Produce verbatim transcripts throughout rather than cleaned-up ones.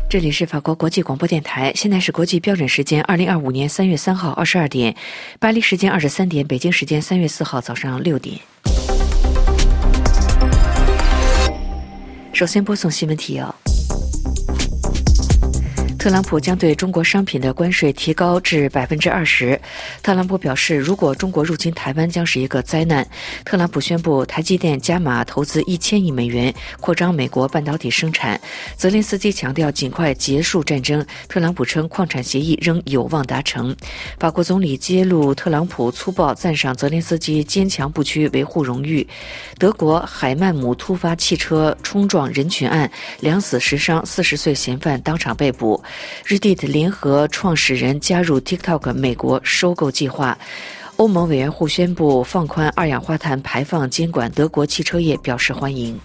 这里是法国国际广播电台，现在是国际标准时间二零二五年三月三号二十二点，巴黎时间二十三点，北京时间三月四号早上六点。首先播送新闻提要。特朗普将对中国商品的关税提高至百分之二十。特朗普表示，如果中国入侵台湾，将是一个灾难。特朗普宣布，台积电加码投资一千亿美元，扩张美国半导体生产。泽连斯基强调尽快结束战争。特朗普称，矿产协议仍有望达成。法国总理揭露特朗普粗暴赞赏泽连斯基坚强不屈维护荣誉。德国海曼姆突发汽车冲撞人群案，两死十伤，四十岁嫌犯当场被捕。Reddit 联合创始人加入 TikTok 美国收购计划。欧盟委员会宣布放宽二氧化碳排放监管，德国汽车业表示欢迎。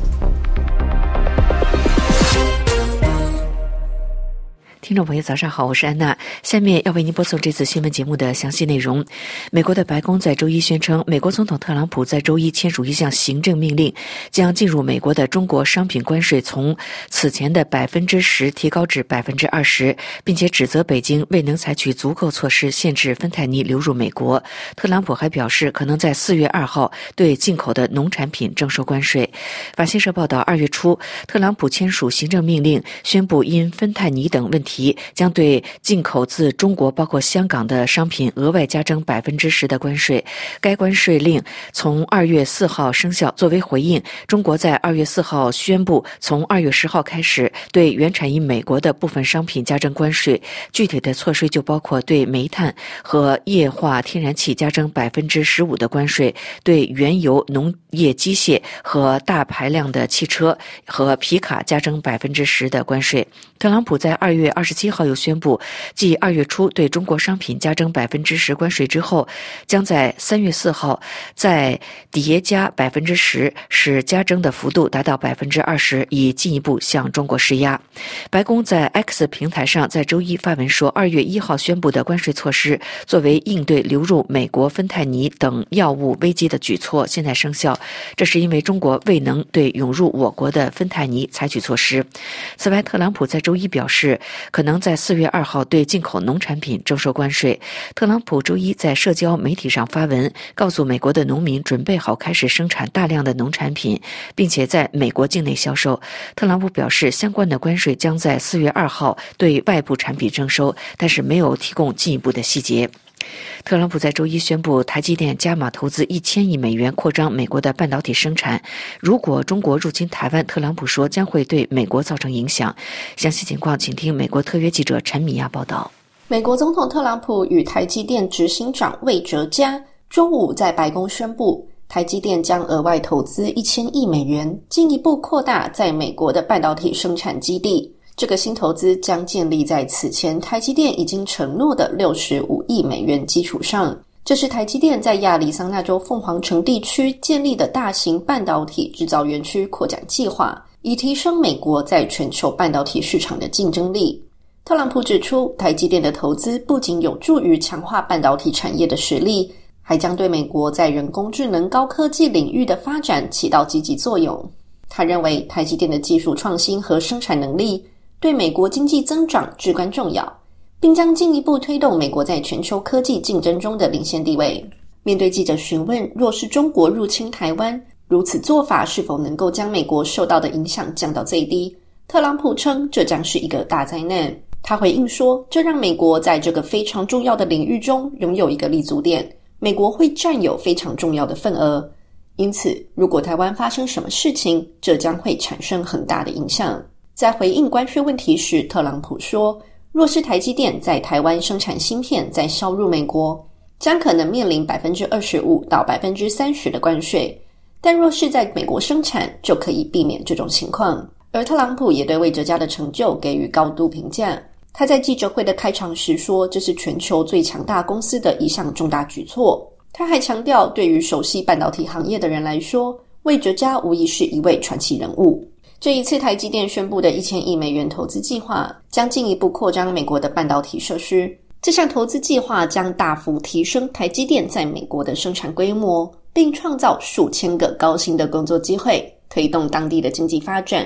听众朋友早上好，我是安娜，下面要为您播送这次新闻节目的详细内容。美国的白宫在周一宣称，美国总统特朗普在周一签署一项行政命令，将进入美国的中国商品关税从此前的百分之十提高至百分之二十，并且指责北京未能采取足够措施限制芬太尼流入美国。特朗普还表示，可能在四月二号对进口的农产品征收关税。法新社报道，二月初，特朗普签署行政命令，宣布因芬太尼等问题将对进口自中国包括香港的商品额外加征百分之十的关税。该关税令从二月四号生效。作为回应，中国在二月四号宣布，从二月十号开始对原产于美国的部分商品加征关税。具体的措施就包括对煤炭和液化天然气加征百分之十五的关税，对原油、农业机械和大排量的汽车和皮卡加征百分之十的关税。特朗普在二月二十七号又宣布，继二月初对中国商品加征百分之十关税之后，将在三月四号再叠加百分之十，使加征的幅度达到百分之二十，以进一步向中国施压。白宫在 X 平台上在周一发文说，二月一号宣布的关税措施作为应对流入美国芬太尼等药物危机的举措，现在生效。这是因为中国未能对涌入我国的芬太尼采取措施。此外，特朗普在周一表示，可能在四月二号对进口农产品征收关税。特朗普周一在社交媒体上发文，告诉美国的农民准备好开始生产大量的农产品，并且在美国境内销售。特朗普表示，相关的关税将在四月二号对外部产品征收，但是没有提供进一步的细节。特朗普在周一宣布，台积电加码投资一千亿美元扩张美国的半导体生产。如果中国入侵台湾，特朗普说将会对美国造成影响。详细情况请听美国特约记者陈米亚报道。 美国总统特朗普与台积电执行长魏哲嘉周五在白宫宣布，台积电将额外投资一千亿美元，进一步扩大在美国的半导体生产基地。这个新投资将建立在此前台积电已经承诺的六十五亿美元基础上。这是台积电在亚利桑那州凤凰城地区建立的大型半导体制造园区扩展计划，以提升美国在全球半导体市场的竞争力。特朗普指出，台积电的投资不仅有助于强化半导体产业的实力，还将对美国在人工智能高科技领域的发展起到积极作用。他认为，台积电的技术创新和生产能力对美国经济增长至关重要，并将进一步推动美国在全球科技竞争中的领先地位。面对记者询问，若是中国入侵台湾，如此做法是否能够将美国受到的影响降到最低，特朗普称这将是一个大灾难。他回应说，这让美国在这个非常重要的领域中拥有一个立足点，美国会占有非常重要的份额。因此，如果台湾发生什么事情，这将会产生很大的影响。在回应关税问题时，特朗普说，若是台积电在台湾生产芯片再销入美国，将可能面临 百分之二十五 到 百分之三十 的关税，但若是在美国生产，就可以避免这种情况。而特朗普也对魏哲嘉的成就给予高度评价。他在记者会的开场时说，这是全球最强大公司的一项重大举措。他还强调，对于熟悉半导体行业的人来说，魏哲嘉无疑是一位传奇人物。这一次台积电宣布的一千亿美元投资计划将进一步扩张美国的半导体设施。这项投资计划将大幅提升台积电在美国的生产规模，并创造数千个高薪的工作机会，推动当地的经济发展。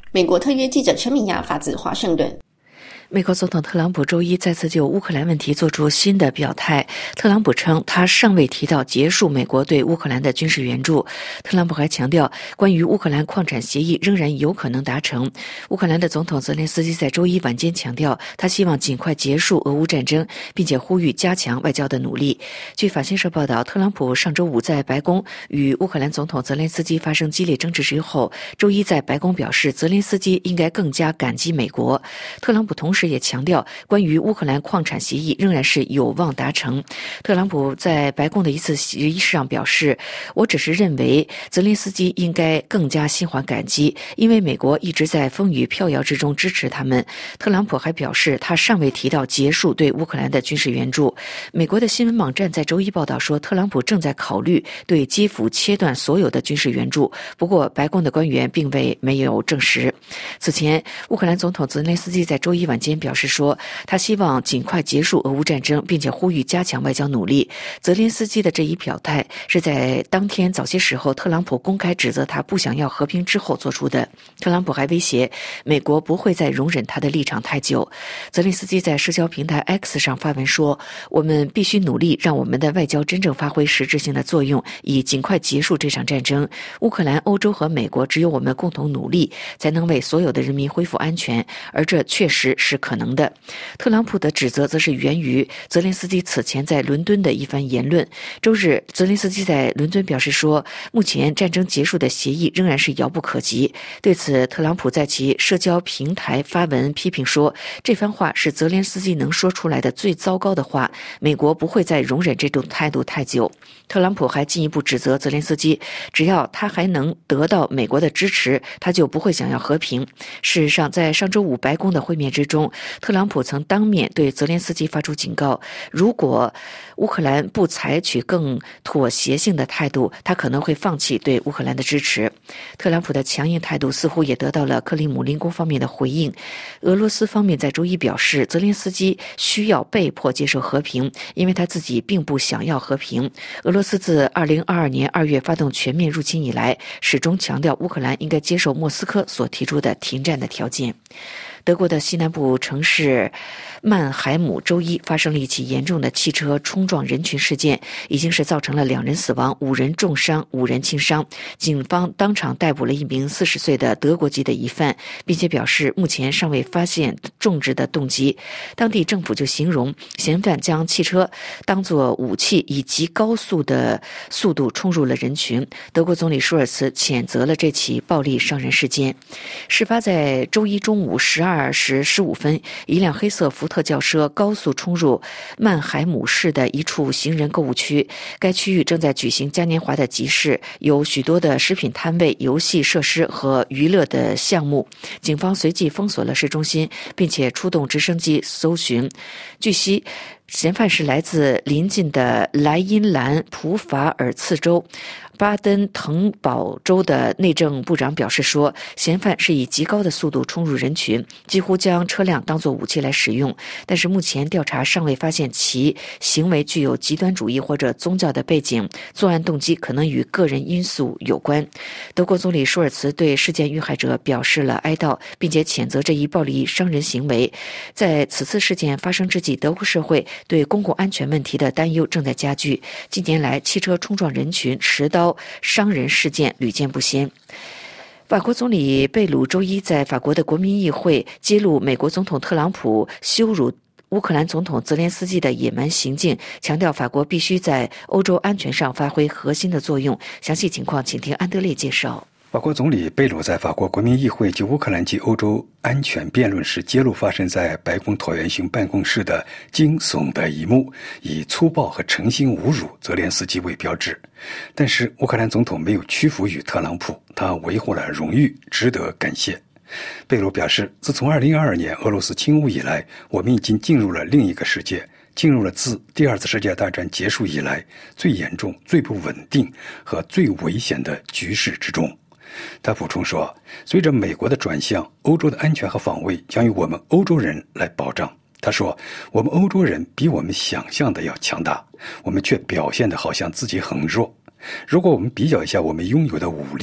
美国特约记者陈敏雅发自华盛顿。 美国总统特朗普周一再次就乌克兰问题做出新的表态。特朗普称，他尚未提到结束美国对乌克兰的军事援助。特朗普还强调，关于乌克兰矿产协议仍然有可能达成。乌克兰的总统泽连斯基在周一晚间强调，他希望尽快结束俄乌战争，并且呼吁加强外交的努力。据法新社报道，特朗普上周五在白宫与乌克兰总统泽连斯基发生激烈争执之后，周一在白宫表示，泽连斯基应该更加感激美国。特朗普同时也强调，关于乌克兰矿产协议仍然是有望达成。特朗普在白宫的一次仪式上表示，我只是认为泽连斯基应该更加心怀感激，因为美国一直在风雨飘摇之中支持他们。特朗普还表示，他尚未提到结束对乌克兰的军事援助。美国的新闻网站在周一报道说，特朗普正在考虑对基辅切断所有的军事援助，不过白宫的官员并未没有证实。此前，乌克兰总统泽连斯基在周一晚间表示说，他希望尽快结束俄乌战争，并且呼吁加强外交努力。泽连斯基的这一表态是在当天早些时候特朗普公开指责他不想要和平之后做出的。特朗普还威胁美国不会再容忍他的立场太久。泽连斯基在社交平台 X 上发文说，我们必须努力让我们的外交真正发挥实质性的作用，以尽快结束这场战争。乌克兰、欧洲和美国只有我们共同努力，才能为所有的人民恢复安全，而这确实是可能的。特朗普的指责则是源于泽连斯基此前在伦敦的一番言论。周日，泽连斯基在伦敦表示说，目前战争结束的协议仍然是遥不可及。对此，特朗普在其社交平台发文批评说，这番话是泽连斯基能说出来的最糟糕的话，美国不会再容忍这种态度太久。特朗普还进一步指责泽连斯基，只要他还能得到美国的支持，他就不会想要和平。事实上，在上周五白宫的会面之中，特朗普曾当面对泽连斯基发出警告，如果乌克兰不采取更妥协性的态度，他可能会放弃对乌克兰的支持。特朗普的强硬态度似乎也得到了克里姆林宫方面的回应。俄罗斯方面在周一表示，泽连斯基需要被迫接受和平，因为他自己并不想要和平。俄罗斯自二零二二年二月发动全面入侵以来，始终强调乌克兰应该接受莫斯科所提出的停战的条件。德国的西南部城市曼海姆周一发生了一起严重的汽车冲撞人群事件，已经是造成了两人死亡、五人重伤、五人轻伤。警方当场逮捕了一名四十岁的德国籍的疑犯，并且表示目前尚未发现种植的动机。当地政府就形容嫌犯将汽车当作武器，以极高速的速度冲入了人群。德国总理舒尔茨谴责了这起暴力伤人事件。事发在周一中午十二时十五分，一辆黑色福特轿车高速冲入曼海姆市的一处行人购物区，该区域正在举行嘉年华的集市，有许多的食品摊位、游戏设施和娱乐的项目。警方随即封锁了市中心，并且出动直升机搜寻。据悉，嫌犯是来自邻近的莱茵兰普法尔茨州。巴登滕堡州的内政部长表示说，嫌犯是以极高的速度冲入人群，几乎将车辆当作武器来使用，但是目前调查尚未发现其行为具有极端主义或者宗教的背景，作案动机可能与个人因素有关。德国总理舒尔茨对事件遇害者表示了哀悼，并且谴责这一暴力伤人行为。在此次事件发生之际，德国社会对公共安全问题的担忧正在加剧。近年来，汽车冲撞人群、持刀伤人事件屡见不鲜。法国总理贝鲁周一在法国的国民议会揭露美国总统特朗普羞辱乌克兰总统泽连斯基的野蛮行径，强调法国必须在欧洲安全上发挥核心的作用。详细情况请听安德烈介绍。 法国总理贝鲁在法国国民议会就乌克兰及欧洲安全辩论时揭露发生在白宫椭圆形办公室的惊悚的一幕，以粗暴和诚心侮辱泽连斯基为标志。但是乌克兰总统没有屈服于特朗普，他维护了荣誉，值得感谢。贝鲁表示，自从二零二二年俄罗斯侵乌以来，我们已经进入了另一个世界，进入了自第二次世界大战结束以来最严重、最不稳定和最危险的局势之中。他补充说，随着美国的转向，欧洲的安全和防卫将由我们欧洲人来保障。他说，我们欧洲人比我们想象的要强大，我们却表现得好像自己很弱。如果我们比较一下我们拥有的武力，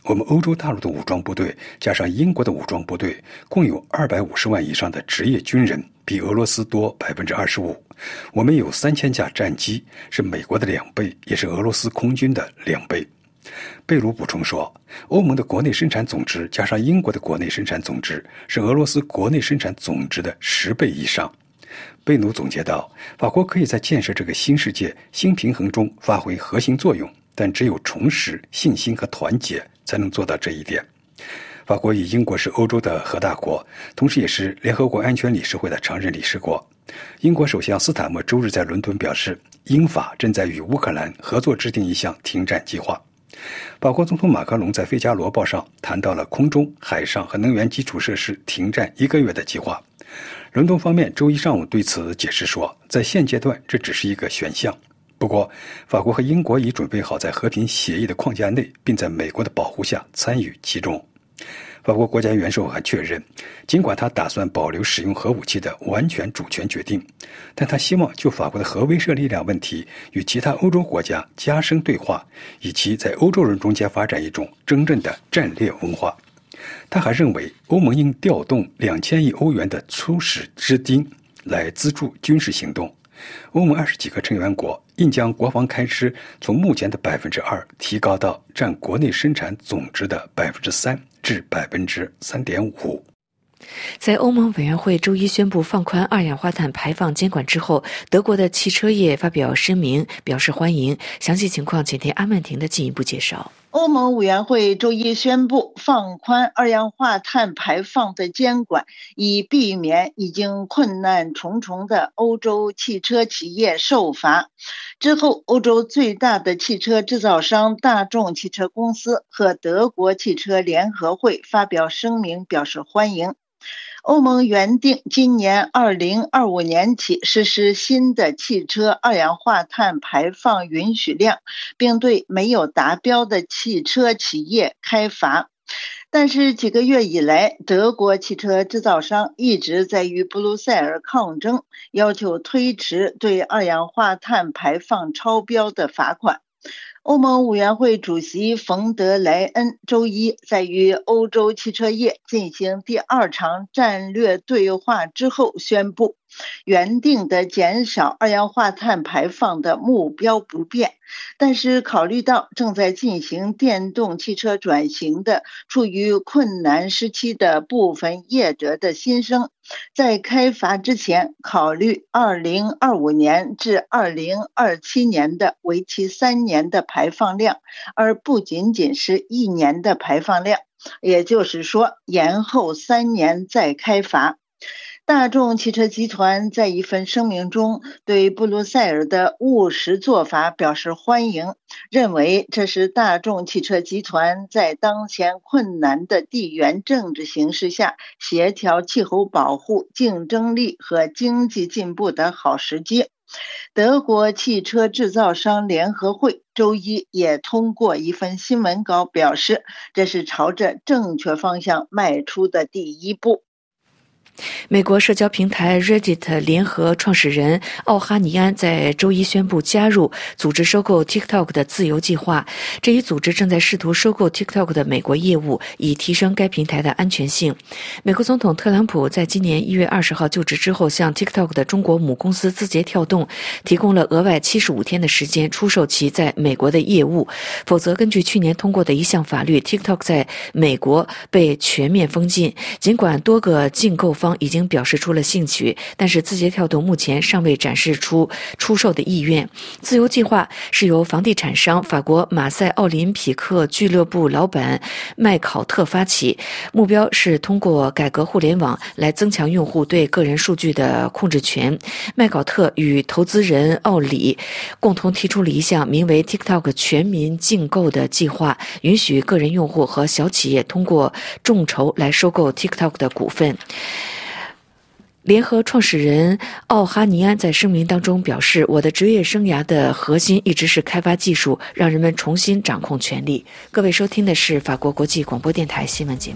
我们欧洲大陆的武装部队加上英国的武装部队，共有二百五十万以上的职业军人，比俄罗斯多百分之二十五。我们有三千架战机，是美国的两倍，也是俄罗斯空军的两倍。贝鲁补充说，欧盟的国内生产总值加上英国的国内生产总值，是俄罗斯国内生产总值的十倍以上。贝努总结道，法国可以在建设这个新世界新平衡中发挥核心作用，但只有重拾信心和团结才能做到这一点。法国与英国是欧洲的核大国，同时也是联合国安全理事会的常任理事国。英国首相斯坦默周日在伦敦表示，英法正在与乌克兰合作制定一项停战计划。法国总统马克龙在《费加罗报》上谈到了空中、海上和能源基础设施停战一个月的计划。伦敦方面周一上午对此解释说，在现阶段这只是一个选项。不过，法国和英国已准备好在和平协议的框架内，并在美国的保护下参与其中。法国国家元首还确认，尽管他打算保留使用核武器的完全主权决定，但他希望就法国的核威慑力量问题与其他欧洲国家加深对话，以及在欧洲人中间发展一种真正的战略文化。他还认为，欧盟应调动两千亿欧元的初始资金来资助军事行动。欧盟二十几个成员国应将国防开支从目前的百分之二提高到占国内生产总值的百分之三至百分之三点五。 在欧盟委员会周一宣布放宽二氧化碳排放监管之后，德国的汽车业发表声明表示欢迎。详细情况，请听阿曼婷的进一步介绍。 欧盟委员会周一宣布放宽二氧化碳排放的监管，以避免已经困难重重的欧洲汽车企业受罚。之后，欧洲最大的汽车制造商大众汽车公司和德国汽车联合会发表声明表示欢迎。欧盟原定今年二零二五年起实施新的汽车二氧化碳排放允许量，并对没有达标的汽车企业开罚。但是几个月以来，德国汽车制造商一直在与布鲁塞尔抗争，要求推迟对二氧化碳排放超标的罚款。欧盟委员会主席冯德莱恩周一在与欧洲汽车业进行第二场战略对话之后宣布，原定的减少二氧化碳排放的目标不变，但是考虑到正在进行电动汽车转型的处于困难时期的部分业者的心声，在开罚之前考虑二零二五年至二零二七年的为期三年的排放量，而不仅仅是一年的排放量，也就是说延后三年再开罚。大众汽车集团在一份声明中对布鲁塞尔的务实做法表示欢迎，认为这是大众汽车集团在当前困难的地缘政治形势下协调气候保护、竞争力和经济进步的好时机。德国汽车制造商联合会周一也通过一份新闻稿表示，这是朝着正确方向迈出的第一步。 美国社交平台 Reddit 联合创始人奥哈尼安在周一宣布加入组织收购 TikTok 的自由计划。这一组织正在试图收购 TikTok 的美国业务，以提升该平台的安全性。美国总统特朗普在今年一月二十号就职之后，向 TikTok 的中国母公司字节跳动提供了额外七十五天的时间出售其在美国的业务，否则根据去年通过的一项法律， TikTok 在美国被全面封禁。尽管多个竞购方已经表示出了兴趣，但是字节跳动目前尚未展示出出售的意愿。自由计划是由房地产商法国马赛奥林匹克俱乐部老板麦考特发起，目标是通过改革互联网来增强用户对个人数据的控制权。麦考特与投资人奥里共同提出了一项名为 TikTok 全民竞购的计划，允许个人用户和小企业通过众筹来收购 TikTok 的股份。联合创始人奥哈尼安在声明当中表示，我的职业生涯的核心一直是开发技术，让人们重新掌控权力。各位收听的是法国国际广播电台新闻节目。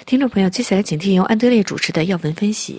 听众朋友，接下来请听由安德烈主持的要闻分析。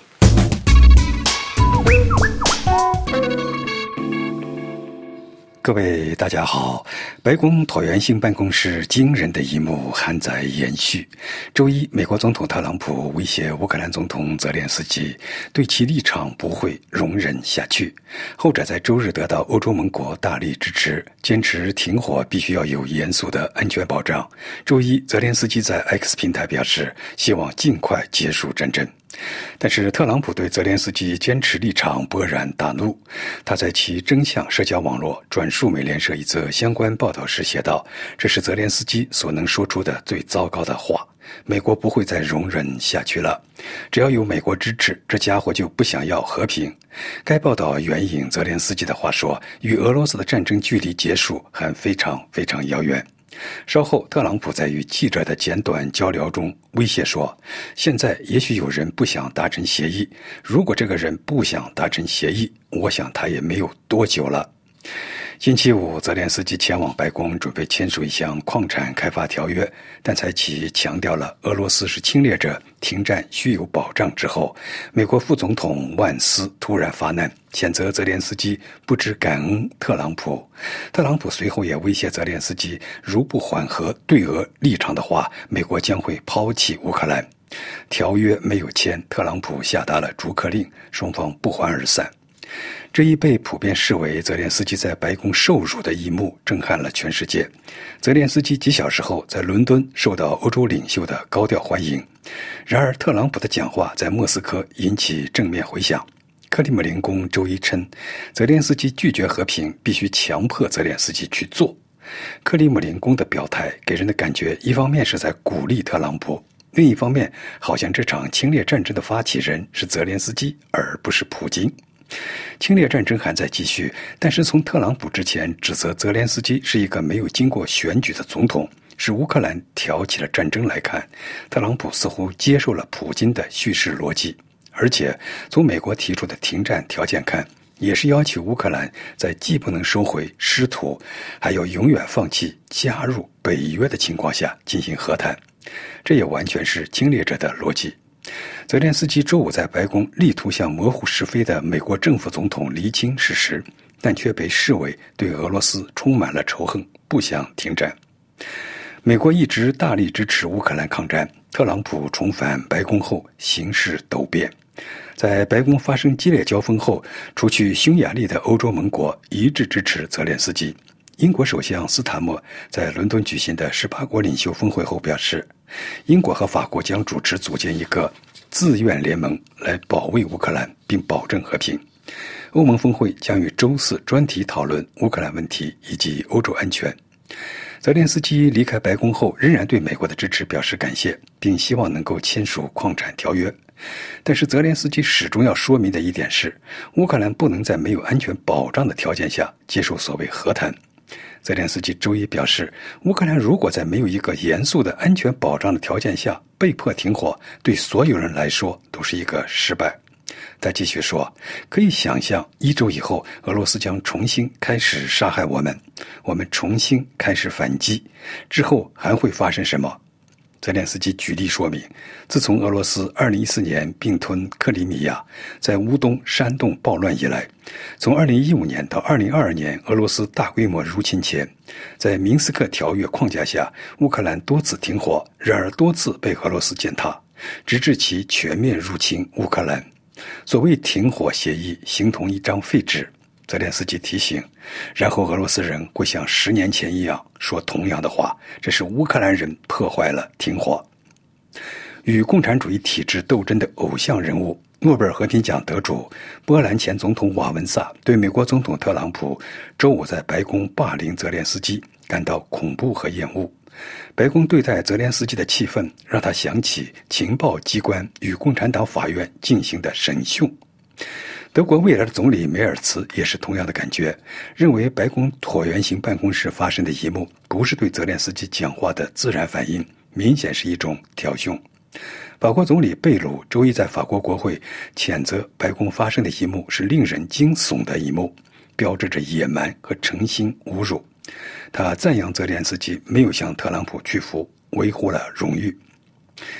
各位大家好，白宫椭圆形办公室惊人的一幕还在延续。周一，美国总统特朗普威胁乌克兰总统泽连斯基，对其立场不会容忍下去。后者在周日得到欧洲盟国大力支持，坚持停火必须要有严肃的安全保障。周一，泽连斯基在 X 平台表示，希望尽快结束战争。但是特朗普对泽连斯基坚持立场勃然大怒，他在其真相社交网络转述美联社一则相关报道时写道，这是泽连斯基所能说出的最糟糕的话，美国不会再容忍下去了，只要有美国支持，这家伙就不想要和平。该报道援引泽连斯基的话说，与俄罗斯的战争距离结束还非常非常遥远。稍后，特朗普在与记者的简短交流中威胁说，现在也许有人不想达成协议，如果这个人不想达成协议，我想他也没有多久了。星期五，泽连斯基前往白宫准备签署一项矿产开发条约，但在其强调了俄罗斯是侵略者，停战需有保障之后，美国副总统万斯突然发难，谴责泽连斯基不知感恩特朗普。特朗普随后也威胁泽连斯基，如不缓和对俄立场的话，美国将会抛弃乌克兰。条约没有签，特朗普下达了逐客令，双方不欢而散。这一被普遍视为泽连斯基在白宫受辱的一幕震撼了全世界。泽连斯基几小时后在伦敦受到欧洲领袖的高调欢迎，然而特朗普的讲话在莫斯科引起正面回响。克里姆林宫周一称，泽连斯基拒绝和平，必须强迫泽连斯基去做。克里姆林宫的表态给人的感觉，一方面是在鼓励特朗普，另一方面好像这场侵略战争的发起人是泽连斯基而不是普京。侵略战争还在继续，但是从特朗普之前指责泽连斯基是一个没有经过选举的总统，使乌克兰挑起了战争来看，特朗普似乎接受了普京的叙事逻辑，而且从美国提出的停战条件看，也是要求乌克兰在既不能收回失土，还要永远放弃加入北约的情况下进行和谈，这也完全是侵略者的逻辑。泽连斯基周五在白宫力图向模糊是非的美国政府总统厘清事实，但却被视为对俄罗斯充满了仇恨，不想停战。美国一直大力支持乌克兰抗战，特朗普重返白宫后形势陡变。在白宫发生激烈交锋后，除去匈牙利的欧洲盟国一致支持泽连斯基。英国首相斯塔默在伦敦举行的十八国领袖峰会后表示，英国和法国将主持组建一个自愿联盟来保卫乌克兰并保证和平。欧盟峰会将于周四专题讨论乌克兰问题以及欧洲安全。泽连斯基离开白宫后仍然对美国的支持表示感谢，并希望能够签署矿产条约。但是泽连斯基始终要说明的一点是，乌克兰不能在没有安全保障的条件下接受所谓和谈。泽连斯基周一表示，乌克兰如果在没有一个严肃的安全保障的条件下被迫停火，对所有人来说都是一个失败。他继续说，可以想象一周以后俄罗斯将重新开始杀害我们，我们重新开始反击，之后还会发生什么？泽连斯基举例说明，自从俄罗斯二零一四年并吞克里米亚，在乌东煽动暴乱以来，从二零一五年到二零二二年俄罗斯大规模入侵前，在明斯克条约框架下，乌克兰多次停火，然而多次被俄罗斯践踏，直至其全面入侵乌克兰。所谓停火协议形同一张废纸，泽连斯基提醒，然后俄罗斯人会像十年前一样说同样的话，这是乌克兰人破坏了停火。与共产主义体制斗争的偶像人物，诺贝尔和平奖得主波兰前总统瓦文萨对美国总统特朗普周五在白宫霸凌泽连斯基感到恐怖和厌恶。白宫对待泽连斯基的气氛让他想起情报机关与共产党法院进行的审讯。德国未来的总理梅尔茨也是同样的感觉，认为白宫椭圆形办公室发生的一幕不是对泽连斯基讲话的自然反应，明显是一种挑衅。法国总理贝鲁周一在法国国会谴责白宫发生的一幕是令人惊悚的一幕，标志着野蛮和诚心侮辱。他赞扬泽连斯基没有向特朗普屈服，维护了荣誉。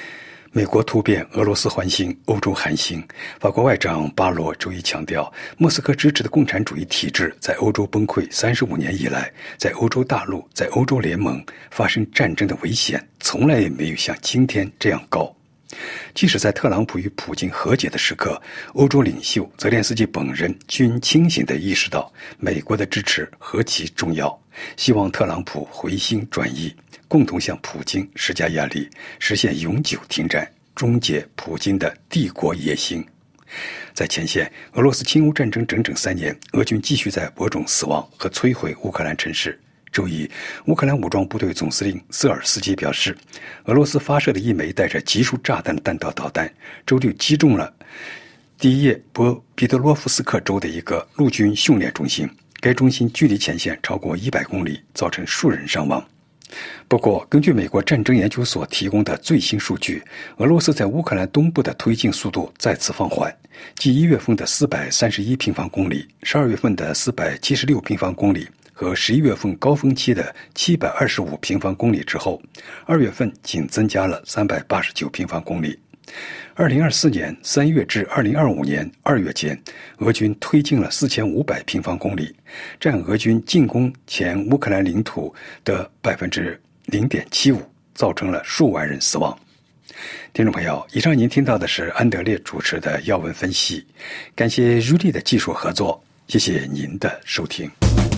美国突变，俄罗斯环形，欧洲寒心。法国外长巴罗周一强调，莫斯科支持的共产主义体制在欧洲崩溃三十五年以来，在欧洲大陆，在欧洲联盟发生战争的危险，从来也没有像今天这样高。即使在特朗普与普京和解的时刻，欧洲领袖泽连斯基本人均清醒地意识到美国的支持何其重要，希望特朗普回心转意，共同向普京施加压力，实现永久停战，终结普京的帝国野心。在前线，俄罗斯侵乌战争整整三年，俄军继续在播种死亡和摧毁乌克兰城市。周一，乌克兰武装部队总司令瑟尔斯基表示，俄罗斯发射的一枚带着集束炸弹的弹道导弹，周六击中了第叶波彼得罗夫斯克州的一个陆军训练中心，该中心距离前线超过一百公里，造成数人伤亡。不过，根据美国战争研究所提供的最新数据，俄罗斯在乌克兰东部的推进速度再次放缓，继一月份的四百三十一平方公里、十二月份的四百七十六平方公里和十一月份高峰期的七百二十五平方公里之后，二月份仅增加了三百八十九平方公里。二零二四年三月至二零二五年二月间，俄军推进了四千五百平方公里，占俄军进攻前乌克兰领土的百分之零点七五，造成了数万人死亡。听众朋友，以上您听到的是安德烈主持的要闻分析，感谢如丽的技术合作，谢谢您的收听。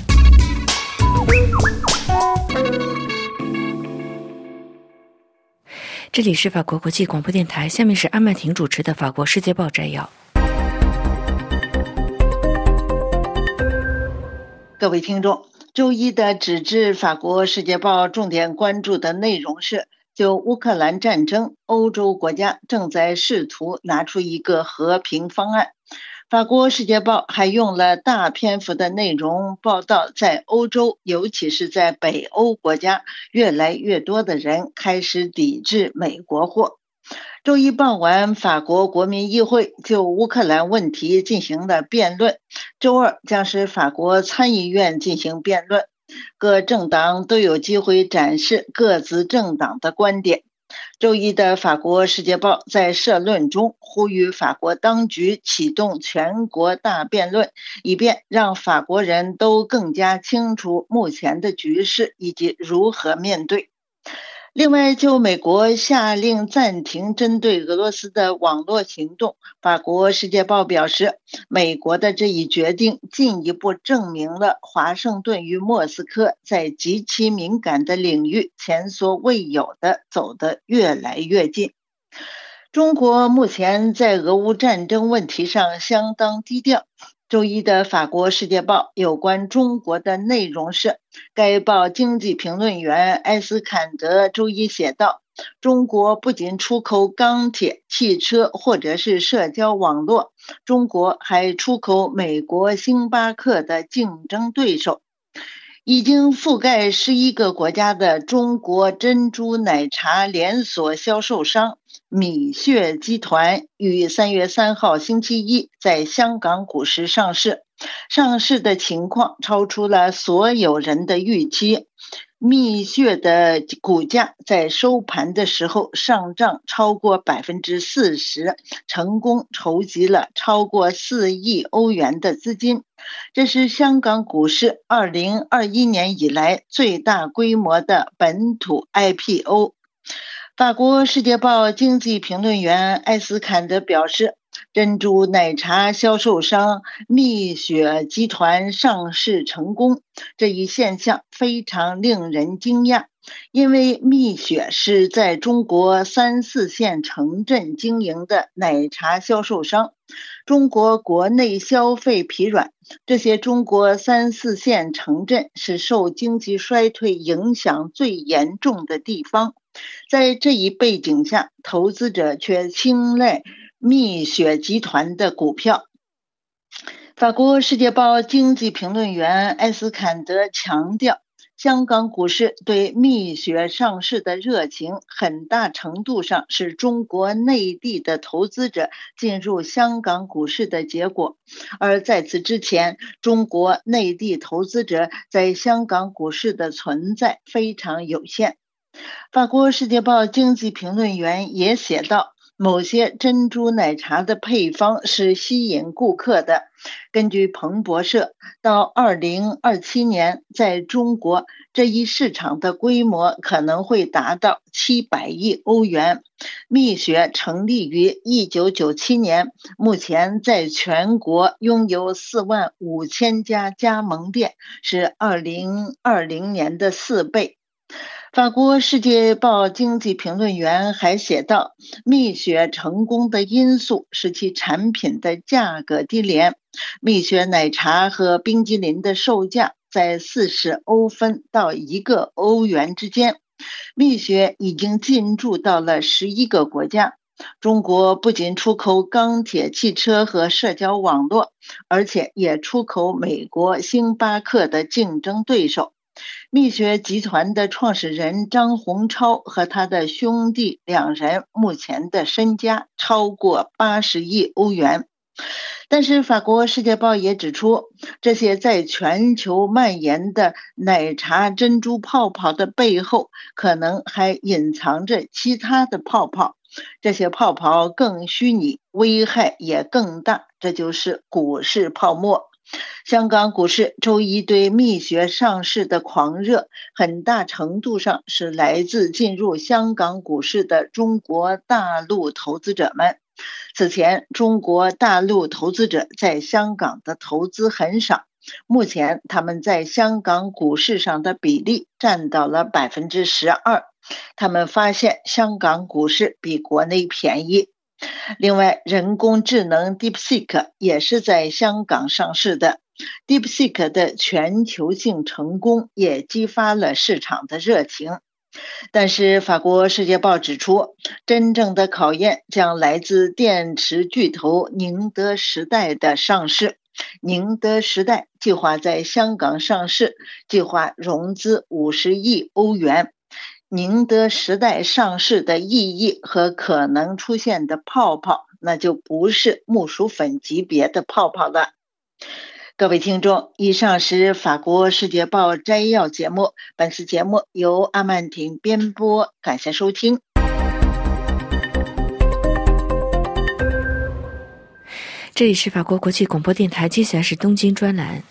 这里是法国国际广播电台，下面是安曼婷主持的法国世界报摘要。 各位听众，周一的纸质法国世界报重点关注的内容是，就乌克兰战争，欧洲国家正在试图拿出一个和平方案。法国世界报还用了大篇幅的内容报道，在欧洲，尤其是在北欧国家，越来越多的人开始抵制美国货。周一傍晚，法国国民议会就乌克兰问题进行了辩论，周二将是法国参议院进行辩论，各政党都有机会展示各自政党的观点。周一的法国世界报在社论中呼吁法国当局启动全国大辩论，以便让法国人都更加清楚目前的局势以及如何面对。另外，就美国下令暂停针对俄罗斯的网络行动，法国世界报表示，美国的这一决定进一步证明了华盛顿与莫斯科在极其敏感的领域前所未有的走得越来越近。中国目前在俄乌战争问题上相当低调。周一的法国世界报有关中国的内容是，该报经济评论员埃斯坎德周一写道，中国不仅出口钢铁、汽车或者是社交网络，中国还出口美国星巴克的竞争对手。已经覆盖十一个国家的中国珍珠奶茶连锁销售商米雪集团于三月三号星期一在香港股市上市，上市的情况超出了所有人的预期。蜜雪的股价在收盘的时候上涨超过百分之四十，成功筹集了超过四亿欧元的资金，这是香港股市二零二一年以来最大规模的本土 I P O。法国世界报经济评论员埃斯坎德表示，珍珠奶茶销售商蜜雪集团上市成功，这一现象非常令人惊讶，因为蜜雪是在中国三四线城镇经营的奶茶销售商。中国国内消费疲软，这些中国三四线城镇是受经济衰退影响最严重的地方。在这一背景下，投资者却青睐蜜雪集团的股票。法国世界报经济评论员埃斯坎德强调，香港股市对蜜雪上市的热情很大程度上是中国内地的投资者进入香港股市的结果，而在此之前，中国内地投资者在香港股市的存在非常有限。 法国《世界报》经济评论员也写道，某些珍珠奶茶的配方是吸引顾客的。根据彭博社，到二零二七年，在中国这一市场的规模可能会达到七百亿欧元。蜜雪成立于一九九七年，目前在全国拥有四万五千家加盟店，是二零二零年的四倍。法国《世界报》经济评论员还写道，蜜雪成功的因素是其产品的价格低廉。蜜雪奶茶和冰激凌的售价在四十欧分到一个欧元之间。蜜雪已经进驻到了十一个国家。中国不仅出口钢铁、汽车和社交网络，而且也出口美国星巴克的竞争对手。蜜雪集团的创始人张洪超和他的兄弟两人目前的身家超过八十亿欧元。但是法国《世界报》也指出，这些在全球蔓延的奶茶珍珠泡泡的背后，可能还隐藏着其他的泡泡，这些泡泡更虚拟，危害也更大，这就是股市泡沫。香港股市周一对蜜雪上市的狂热，很大程度上是来自进入香港股市的中国大陆投资者们。此前，中国大陆投资者在香港的投资很少，目前他们在香港股市上的比例占到了 百分之十二， 他们发现香港股市比国内便宜。另外，人工智能 DeepSeek 也是在香港上市的。DeepSeek 的全球性成功也激发了市场的热情。但是法国《世界报》指出，真正的考验将来自电池巨头宁德时代的上市。宁德时代计划在香港上市，计划融资五十亿欧元。宁德时代上市的意义和可能出现的泡泡，那就不是木薯粉级别的泡泡了。各位听众，以上是法国《世界报》摘要节目，本次节目由阿曼婷编播，感谢收听。 这里是法国国际广播电台，接下来是东京专栏。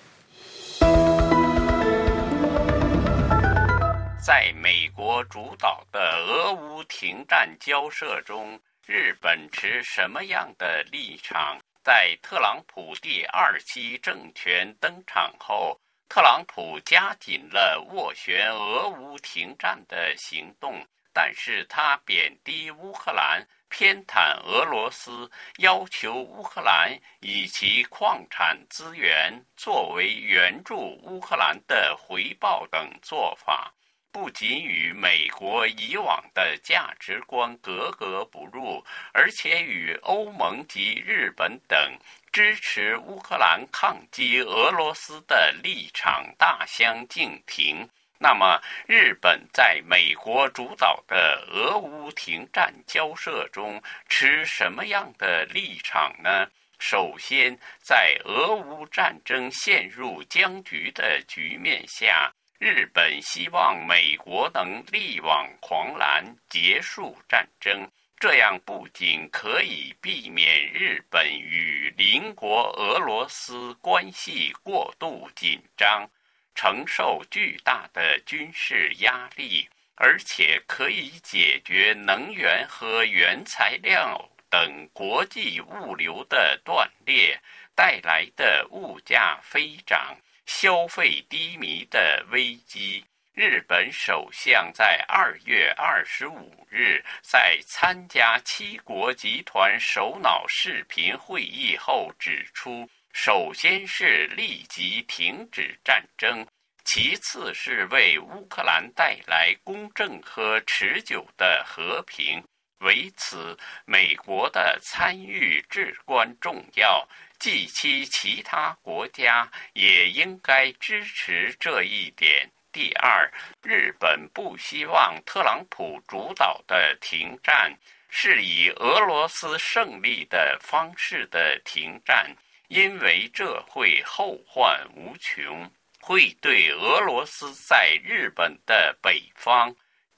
在美国主导的俄乌停战交涉中，日本持什么样的立场？在特朗普第二期政权登场后，特朗普加紧了斡旋俄乌停战的行动，但是他贬低乌克兰，偏袒俄罗斯，要求乌克兰以其矿产资源作为援助乌克兰的回报等做法，不仅与美国以往的价值观格格不入，而且与欧盟及日本等支持乌克兰抗击俄罗斯的立场大相径庭。那么，日本在美国主导的俄乌停战交涉中持什么样的立场呢？首先，在俄乌战争陷入僵局的局面下，日本希望美国能力挽狂澜，结束战争，这样不仅可以避免日本与邻国俄罗斯关系过度紧张，承受巨大的军事压力，而且可以解决能源和原材料等国际物流的断裂带来的物价飞涨、消费低迷的危机。日本首相在二月二十五日在参加七国集团首脑视频会议后指出，首先是立即停止战争，其次是为乌克兰带来公正和持久的和平。为此，美国的参与至关重要，及其其他国家也应该支持这一点。第二，日本不希望特朗普主导的停战是以俄罗斯胜利的方式的停战，因为这会后患无穷，会对俄罗斯在日本的北方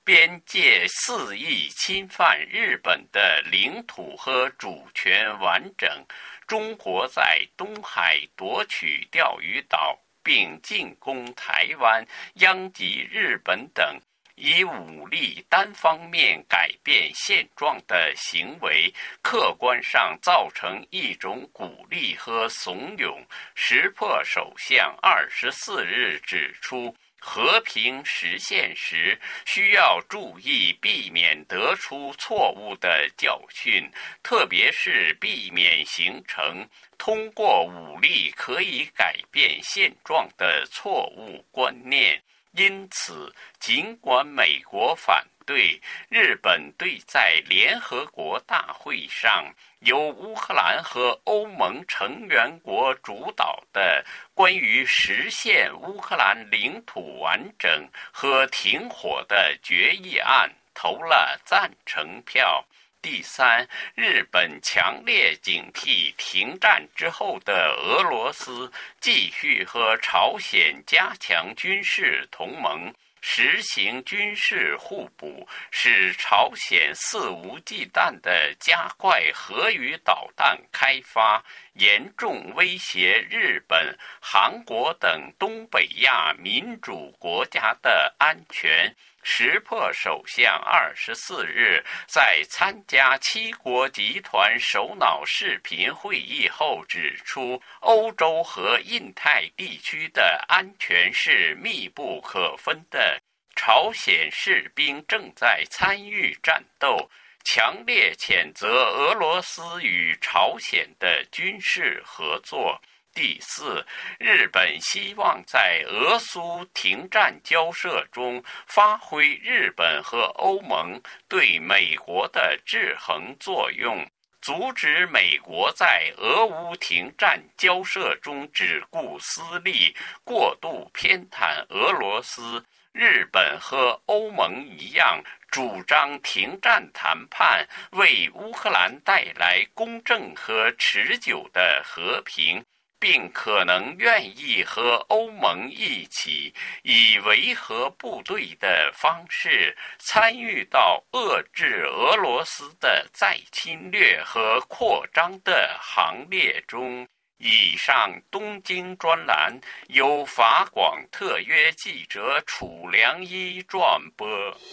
边界肆意侵犯日本的领土和主权完整，中国在东海夺取钓鱼岛并进攻台湾，殃及日本等，以武力单方面改变现状的行为，客观上造成一种鼓励和怂恿。石破首相二十四日指出，和平实现时需要注意避免得出错误的教训，特别是避免形成通过武力可以改变现状的错误观念。因此，尽管美国反对，日本对在联合国大会上由乌克兰和欧盟成员国主导的关于实现乌克兰领土完整和停火的决议案投了赞成票。第三，日本强烈警惕停战之后的俄罗斯继续和朝鲜加强军事同盟，实行军事互补，使朝鲜肆无忌惮地加快核与导弹开发，严重威胁日本、韩国等东北亚民主国家的安全。石破首相二十四日在参加七国集团首脑视频会议后指出，欧洲和印太地区的安全是密不可分的。朝鲜士兵正在参与战斗，强烈谴责俄罗斯与朝鲜的军事合作。第四，日本希望在俄苏停战交涉中发挥日本和欧盟对美国的制衡作用，阻止美国在俄乌停战交涉中只顾私利，过度偏袒俄罗斯。日本和欧盟一样，主张停战谈判，为乌克兰带来公正和持久的和平，并可能愿意和欧盟一起以维和部队的方式参与到遏制俄罗斯的再侵略和扩张的行列中。以上东京专栏由法广特约记者楚良一转播。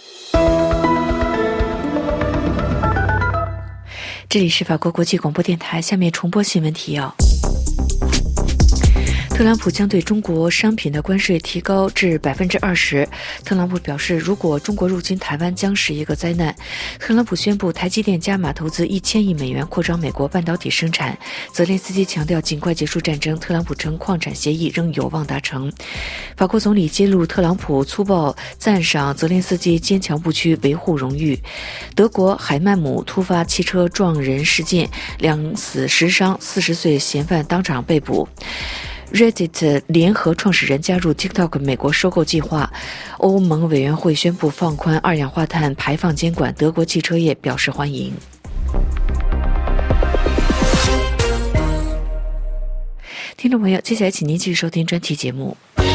这里是法国国际广播电台，下面重播新闻提要。特朗普将对中国商品的关税提高至百分之二十。特朗普表示，如果中国入侵台湾，将是一个灾难。特朗普宣布台积电加码投资一千亿美元扩张美国半导体生产。泽连斯基强调，尽快结束战争。特朗普称，矿产协议仍有望达成。法国总理揭露特朗普粗暴赞赏泽连斯基坚强不屈，维护荣誉。德国海曼姆突发汽车撞人事件，两死十伤，四十岁嫌犯当场被捕。Reddit 联合创始人加入 TikTok 美国收购计划。欧盟委员会宣布放宽二氧化碳排放监管，德国汽车业表示欢迎。听众朋友，接下来请您继续收听专题节目。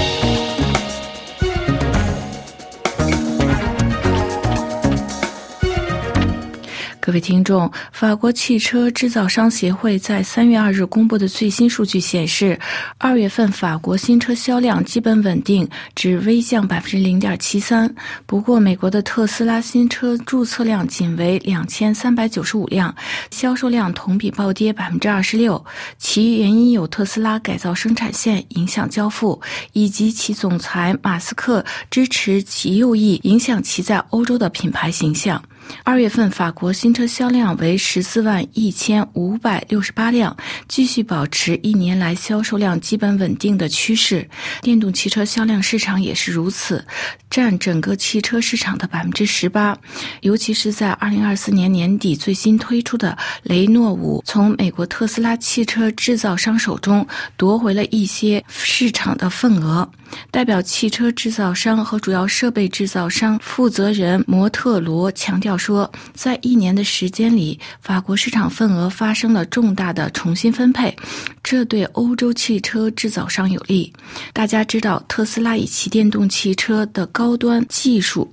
各位听众，法国汽车制造商协会在三月二日公布的最新数据显示，二月份法国新车销量基本稳定，只微降百分之零点七三。不过，美国的特斯拉新车注册量仅为两千三百九十五辆，销售量同比暴跌百分之二十六。其余原因有特斯拉改造生产线影响交付，以及其总裁马斯克支持其右翼，影响其在欧洲的品牌形象。二月份法国新车销量为十四万一千五百六十八辆，继续保持一年来销售量基本稳定的趋势。电动汽车销量市场也是如此，占整个汽车市场的百分之十八。尤其是在二零二四年年底最新推出的雷诺五，从美国特斯拉汽车制造商手中夺回了一些市场的份额。代表汽车制造商和主要设备制造商负责人摩特罗强调说，在一年的时间里，法国市场份额发生了重大的重新分配，这对欧洲汽车制造商有利。大家知道，特斯拉以其电动汽车的高端技术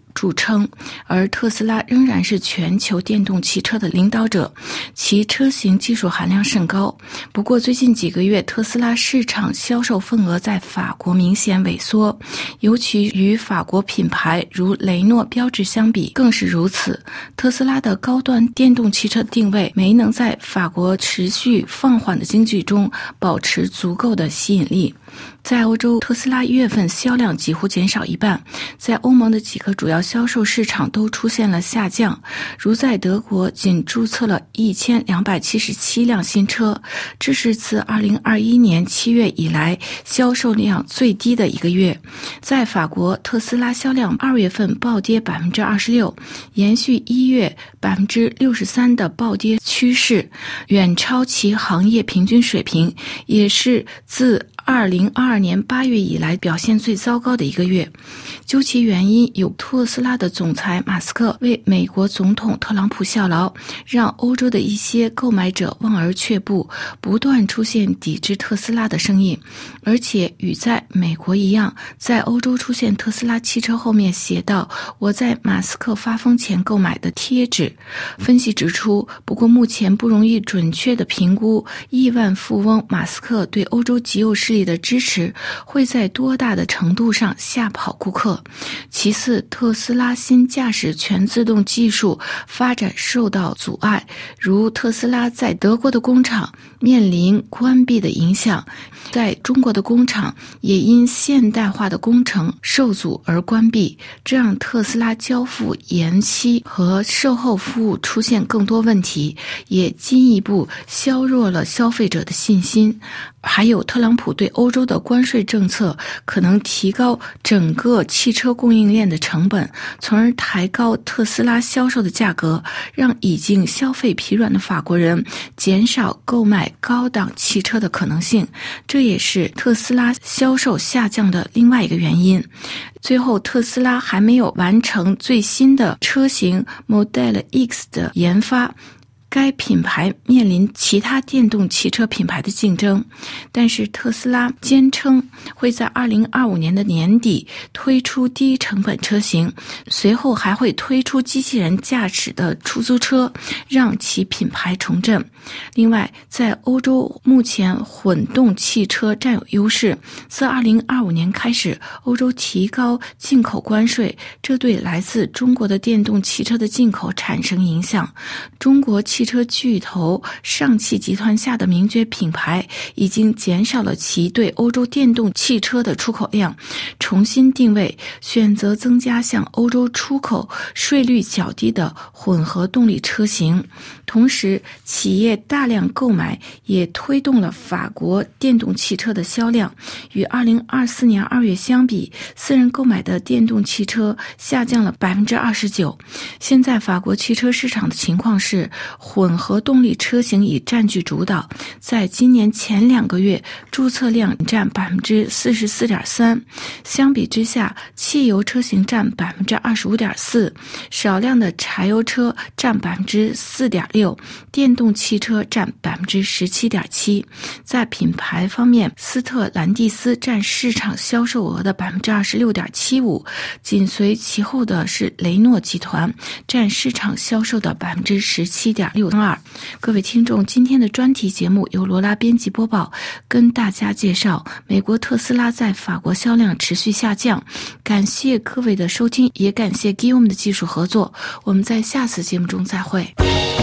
著称，而特斯拉仍然是全球电动汽车的领导者，其车型技术含量甚高。不过最近几个月，特斯拉市场销售份额在法国明显萎缩，尤其与法国品牌如雷诺、标致相比更是如此。特斯拉的高端电动汽车定位没能在法国持续放缓的经济中保持足够的吸引力。在欧洲，特斯拉一月份销量几乎减少一半，在欧盟的几个主要销售市场都出现了下降，如在德国仅注册了一千两百七十七辆新车，这是自二零二一年七月以来销售量最低的一个月。在法国，特斯拉销量二月份暴跌 百分之二十六， 延续一月 百分之六十三 的暴跌趋势，远超其行业平均水平，也是自二零二二年八月以来表现最糟糕的一个月。究其原因，有特斯拉的总裁马斯克为美国总统特朗普效劳，让欧洲的一些购买者望而却步，不断出现抵制特斯拉的声音。而且与在美国一样，在欧洲出现特斯拉汽车后面写道我在马斯克发疯前购买的贴纸。分析指出，不过目前不容易准确地评估亿万富翁马斯克对欧洲极右势力的支持会在多大的程度上吓跑顾客。其次，特斯拉新驾驶全自动技术发展受到阻碍，如特斯拉在德国的工厂面临关闭的影响，在中国的工厂也因现代化的工程受阻而关闭，这让特斯拉交付延期和售后服务出现更多问题，也进一步削弱了消费者的信心。还有特朗普对欧洲的关税政策可能提高整个汽车供应链的成本，从而抬高特斯拉销售的价格，让已经消费疲软的法国人减少购买高档汽车的可能性，这也是特斯拉销售下降的另外一个原因。最后，特斯拉还没有完成最新的车型 Model X 的研发，该品牌面临其他电动汽车品牌的竞争，但是特斯拉坚称会在二零二五年的年底推出低成本车型，随后还会推出机器人驾驶的出租车，让其品牌重振。另外，在欧洲目前混动汽车占有优势，自二零二五年开始，欧洲提高进口关税，这对来自中国的电动汽车的进口产生影响。中国汽车巨头上汽集团下的名爵品牌已经减少了其对欧洲电动汽车的出口量，重新定位，选择增加向欧洲出口税率较低的混合动力车型。同时，企业大量购买也推动了法国电动汽车的销量。与二零二四年二月相比，私人购买的电动汽车下降了 百分之二十九。现在法国汽车市场的情况是，混合动力车型已占据主导，在今年前两个月注册量占 百分之四十四点三， 相比之下，汽油车型占 百分之二十五点四， 少量的柴油车占 百分之四点六， 电动汽车占 百分之十七点七。 在品牌方面，斯特兰蒂斯占市场销售额的 百分之二十六点七五， 紧随其后的是雷诺集团，占市场销售的 百分之十七点六二。 各位听众，今天的专题节目由罗拉编辑播报，跟大家介绍美国特斯拉在法国销量持续下降。感谢各位的收听，也感谢 Guillaume 的技术合作。我们在下次节目中再会。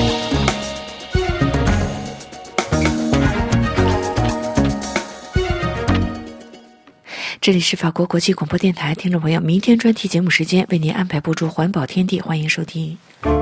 这里是法国国际广播电台，听众朋友，明天专题节目时间为您安排播出环保天地，欢迎收听。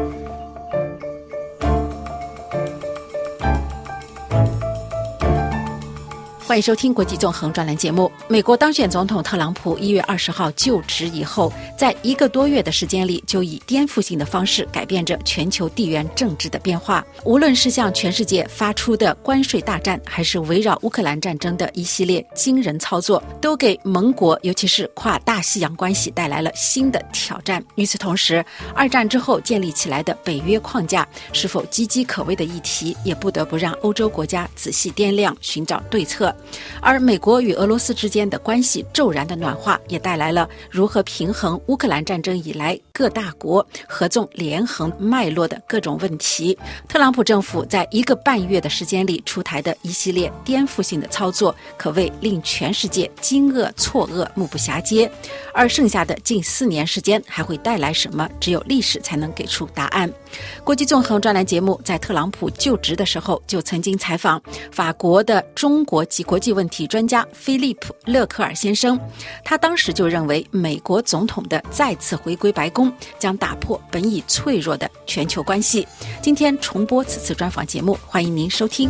欢迎收听国际纵横专栏节目。美国当选总统特朗普一月二十号就职以后，在一个多月的时间里，就以颠覆性的方式改变着全球地缘政治的变化。无论是向全世界发出的关税大战，还是围绕乌克兰战争的一系列惊人操作，都给盟国，尤其是跨大西洋关系带来了新的挑战。与此同时，二战之后建立起来的北约框架是否岌岌可危的议题，也不得不让欧洲国家仔细掂量，寻找对策。 了。而美国与俄罗斯之间的关系骤然的暖化，也带来了如何平衡乌克兰战争以来各大国合纵连横脉络的各种问题。特朗普政府在一个半月的时间里出台的一系列颠覆性的操作，可谓令全世界惊愕错愕，目不暇接。而剩下的近四年时间还会带来什么，只有历史才能给出答案。国际纵横专栏节目在特朗普就职的时候就曾经采访法国的中国及国际问题专家菲利普·勒克尔先生，他当时就认为美国总统的再次回归白宫将打破本已脆弱的全球关系。今天重播此次专访节目，欢迎您收听。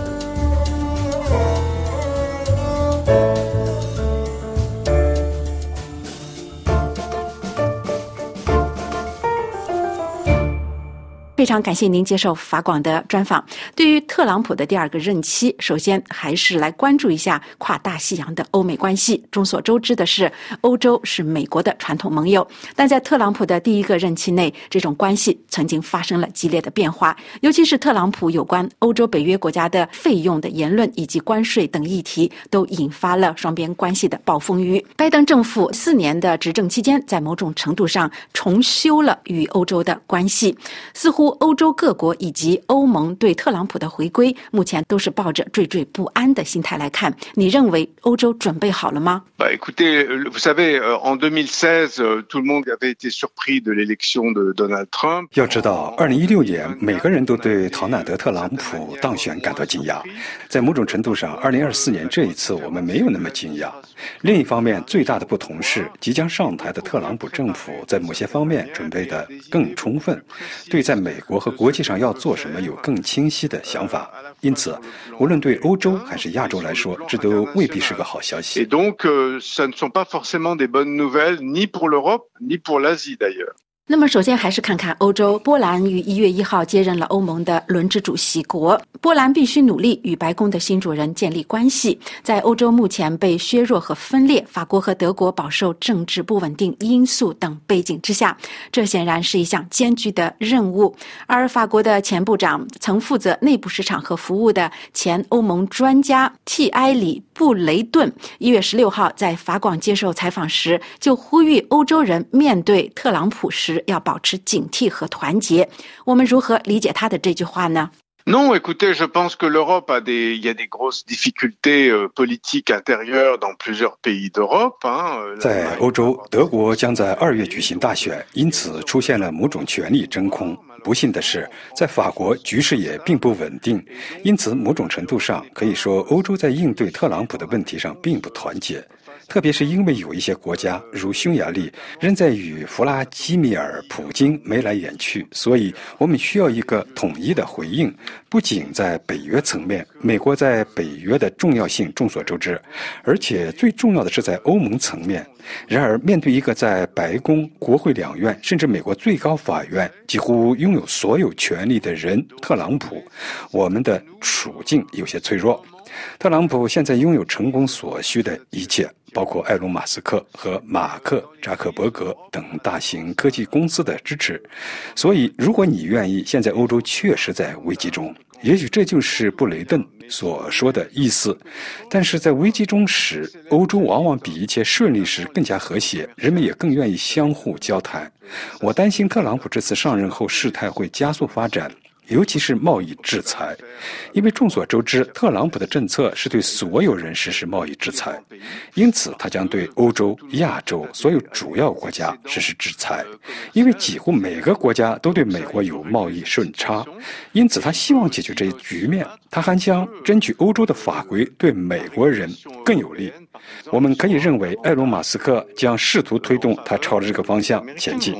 非常感谢您接受法广的专访。对于特朗普的第二个任期，首先还是来关注一下跨大西洋的欧美关系。众所周知的是，欧洲是美国的传统盟友，但在特朗普的第一个任期内，这种关系曾经发生了激烈的变化，尤其是特朗普有关欧洲北约国家的费用的言论以及关税等议题，都引发了双边关系的暴风雨。拜登政府四年的执政期间，在某种程度上重修了与欧洲的关系，似乎欧洲各国以及欧盟对特朗普的回归目前都是抱着惴惴不安的心态来看。你认为欧洲准备好了吗？ Bah, écoutez, vous savez, en deux mille seize, tout le monde avait été surpris de l'élection de Donald Trump. 要知道，二零一六年每个人都对唐纳德·特朗普当选感到惊讶。在某种程度上，二零二四年这一次我们没有那么惊讶。另一方面，最大的不同是，即将上台的特朗普政府在某些方面准备得更充分，对在美国和国际上要做什么有更清晰的想法。因此，无论对欧洲还是亚洲来说，这都未必是个好消息。 Et donc, euh, ça ne sont pas forcément des bonnes nouvelles, ni pour l'Europe, ni pour l'Asie d'ailleurs. 那么首先还是看看欧洲。波兰于一月一号接任了欧盟的轮值主席国，波兰必须努力与白宫的新主人建立关系。在欧洲目前被削弱和分裂，法国和德国饱受政治不稳定因素等背景之下，这显然是一项艰巨的任务。而法国的前部长，曾负责内部市场和服务的前欧盟专家蒂埃里·布雷顿，一月十六号在法广接受采访时，就呼吁欧洲人面对特朗普时要保持警惕和团结。我们如何理解他的这句话呢？ Non, écoutez, je pense que l'Europe a des, il y a des grosses difficultés euh, politiques intérieures dans plusieurs pays d'Europe. Hein, 在欧洲，德国将在二月举行大选，因此出现了某种权力真空。不幸的是，在法国局势也并不稳定，因此某种程度上可以说，欧洲在应对特朗普的问题上并不团结。特别是因为有一些国家，如匈牙利，仍在与弗拉基米尔·普京眉来眼去，所以我们需要一个统一的回应。不仅在北约层面，美国在北约的重要性众所周知，而且最重要的是在欧盟层面。然而，面对一个在白宫、国会两院，甚至美国最高法院几乎拥有所有权力的人特朗普，我们的处境有些脆弱。特朗普现在拥有成功所需的一切，包括埃隆·马斯克和马克·扎克伯格等大型科技公司的支持。所以，如果你愿意，现在欧洲确实在危机中，也许这就是布雷顿所说的意思。但是在危机中时，欧洲往往比一切顺利时更加和谐，人们也更愿意相互交谈。我担心特朗普这次上任后，事态会加速发展，尤其是贸易制裁，因为众所周知，特朗普的政策是对所有人实施贸易制裁，因此他将对欧洲、亚洲所有主要国家实施制裁，因为几乎每个国家都对美国有贸易顺差，因此他希望解决这一局面。他还将争取欧洲的法规对美国人更有利。我们可以认为，埃隆·马斯克将试图推动他朝着这个方向前进。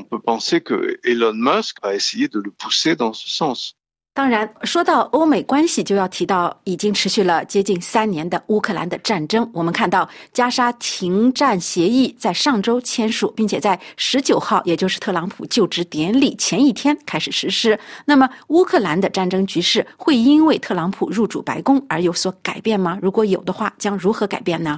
当然，说到欧美关系，就要提到已经持续了接近三年的乌克兰的战争。我们看到加沙停战协议在上周签署，并且在十九号，也就是特朗普就职典礼前一天开始实施。那么，乌克兰的战争局势会因为特朗普入主白宫而有所改变吗？如果有的话，将如何改变呢？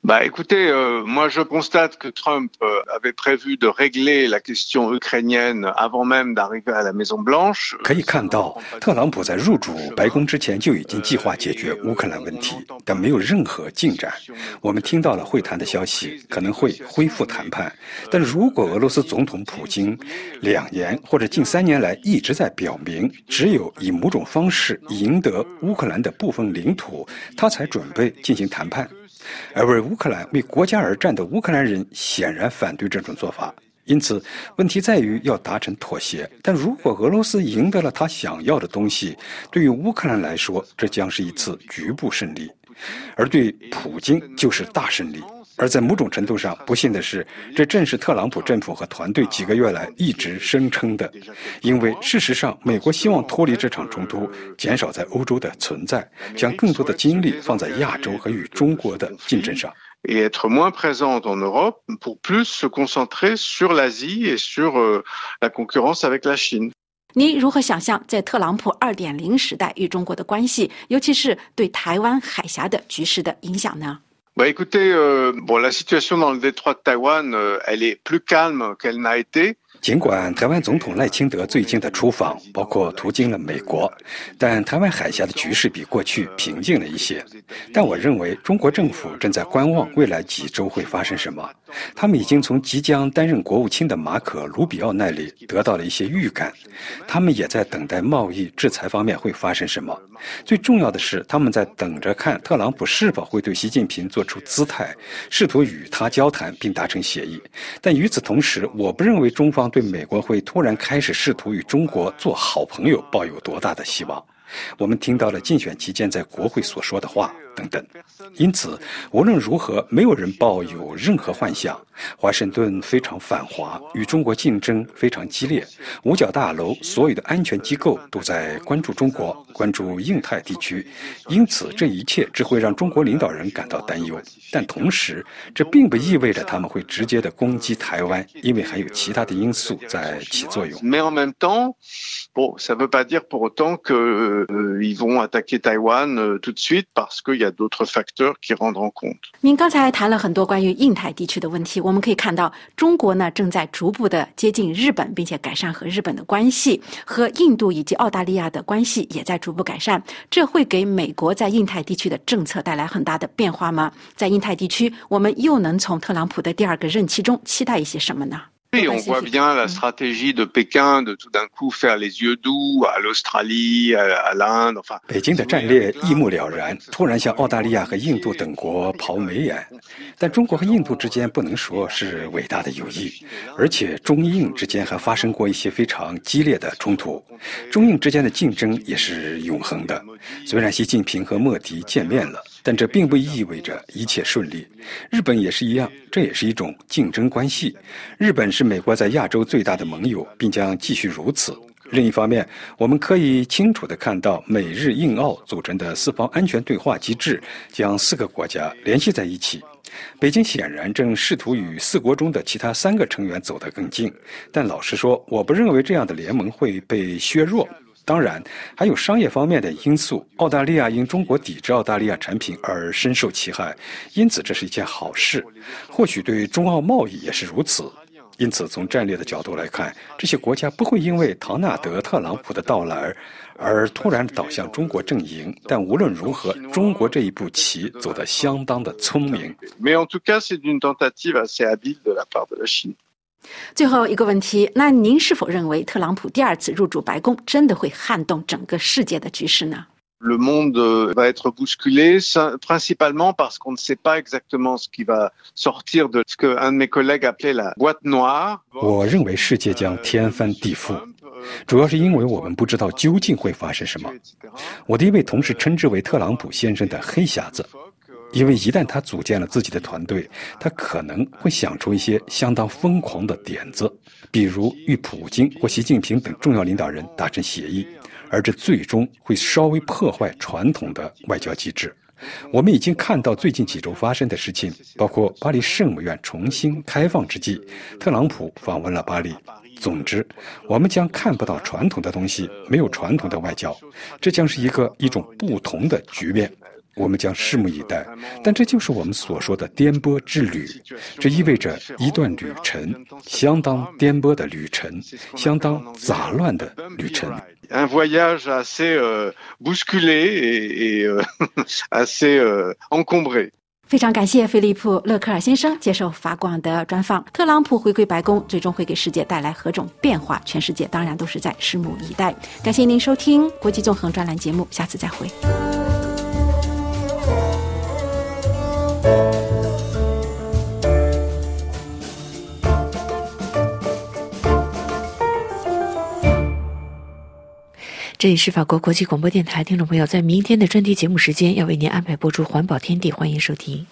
Bah, écoutez, euh, moi je constate que Trump euh, avait prévu de régler la question ukrainienne avant même d'arriver à la Maison Blanche. 可以看到，特朗普在入主白宫之前就已经计划解决乌克兰问题，但没有任何进展。我们听到了会谈的消息，可能会恢复谈判。但如果俄罗斯总统普京两年或者近三年来一直在表明，只有以某种方式赢得乌克兰的部分领土，他才准备进行谈判。而为乌克兰、为国家而战的乌克兰人显然反对这种做法，因此问题在于要达成妥协。但如果俄罗斯赢得了他想要的东西，对于乌克兰来说，这将是一次局部胜利，而对普京就是大胜利。而在某种程度上，不幸的是，这正是特朗普政府和团队几个月来一直声称的。因为事实上，美国希望脱离这场冲突，减少在欧洲的存在，将更多的精力放在亚洲和与中国的竞争上。 Et être moins présente en Europe pour plus se concentrer sur l'Asie et sur euh, la concurrence avec la Chine. 你如何想象在特朗普 二点零 时代与中国的关系，尤其是对台湾海峡的局势的影响呢？ Bah, écoutez, euh, bon, la situation dans le détroit de Taïwan, euh, elle est plus calme qu'elle n'a été. 尽管台湾总统赖清德最近的出访包括途经了美国，但台湾海峡的局势比过去平静了一些。但我认为中国政府正在观望未来几周会发生什么。他们已经从即将担任国务卿的马可·卢比奥那里得到了一些预感，他们也在等待贸易制裁方面会发生什么。最重要的是，他们在等着看特朗普是否会对习近平做出姿态，试图与他交谈并达成协议。但与此同时，我不认为中方对美国会突然开始试图与中国做好朋友抱有多大的希望。我们听到了竞选期间在国会所说的话等等，因此无论如何，没有人抱有任何幻想。华盛顿非常反华，与中国竞争非常激烈，五角大楼所有的安全机构都在关注中国，关注印太地区，因此这一切只会让中国领导人感到担忧。但同时，这并不意味着他们会直接的攻击台湾，因为还有其他的因素在起作用。 Mais en même temps, bon, ça veut pas dire pour autant que euh, ils vont attaquer Taïwan euh, tout de suite parce qu'il y a d'autres facteurs qui rentrent en compte. 您刚才谈了很多关于印太地区的问题，我们可以看到中国呢正在逐步的接近日本，并且改善和日本的关系，和印度以及澳大利亚的关系也在逐步改善。这会给美国在印太地区的政策带来很大的变化吗？在印太地区，我们又能从特朗普的第二个任期中期待一些什么呢？ Et on voit bien la stratégie de Pékin de tout d'un coup faire les yeux doux à l'Australie, à l'Inde, enfin. 北京的战略一目了然，突然向澳大利亚和印度等国抛眉眼。但中国和印度之间不能说是伟大的友谊，而且中印之间还发生过一些非常激烈的冲突。中印之间的竞争也是永恒的。虽然习近平和莫迪见面了，但这并不意味着一切顺利。日本也是一样，这也是一种竞争关系。日本是美国在亚洲最大的盟友，并将继续如此。另一方面，我们可以清楚地看到，美日印澳组成的四方安全对话机制将四个国家联系在一起。北京显然正试图与四国中的其他三个成员走得更近，但老实说，我不认为这样的联盟会被削弱。当然，还有商业方面的因素。澳大利亚因中国抵制澳大利亚产品而深受其害，因此这是一件好事。或许对中澳贸易也是如此。因此，从战略的角度来看，这些国家不会因为唐纳德·特朗普的到来而突然倒向中国阵营。但无论如何，中国这一步棋走得相当的聪明。 Mais en tout cas, c'est une tentative assez habile de la part de la Chine. 最后一个问题，那您是否认为特朗普第二次入主白宫真的会撼动整个世界的局势呢？ Le monde va être bousculé, principalement parce qu'on ne sait pas exactement ce qui va sortir de ce qu'un de mes collègues appelait la boîte noire. 我认为世界将天翻地覆，主要是因为我们不知道究竟会发生什么。我的一位同事称之为特朗普先生的黑匣子。因为一旦他组建了自己的团队，他可能会想出一些相当疯狂的点子，比如与普京或习近平等重要领导人达成协议，而这最终会稍微破坏传统的外交机制。我们已经看到最近几周发生的事情，包括巴黎圣母院重新开放之际，特朗普访问了巴黎。总之，我们将看不到传统的东西，没有传统的外交，这将是一个一种不同的局面。 我们将拭目以待。但这就是我们所说的颠簸之旅，这意味着一段旅程，相当颠簸的旅程，相当杂乱的旅程。 Un voyage assez euh, bousculé et, et euh, assez euh, encombré。 非常感谢菲利普·勒克尔先生接受法广的专访。特朗普回归白宫，最终会给世界带来何种变化？全世界当然都是在拭目以待。感谢您收听国际纵横专栏节目，下次再会。 这里是法国国际广播电台，听众朋友，在明天的专题节目时间要为您安排播出环保天地，欢迎收听。